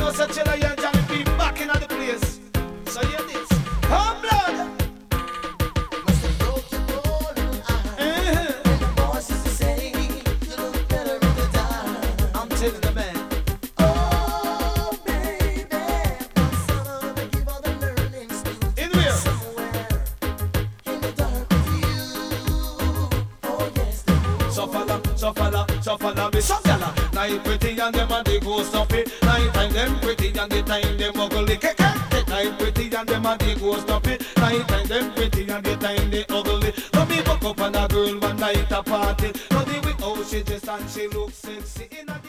know such a young Johnny be back in the place. So hear this. Oh blood. Must have broke your golden eye. And the boss is to say you look better in the dark. I'm telling the man. Oh baby, my son, I give all the learnings to In where? somewhere in the dark with you. Oh yes, So follow me, some gala. Night pretty and them and they go stop it. Night time them pretty and the time them ugly. Night pretty and them and they go stop it. Night time them pretty and the time they ugly. So me buck up on a girl one night a party. So the way how she dress and she look sexy in a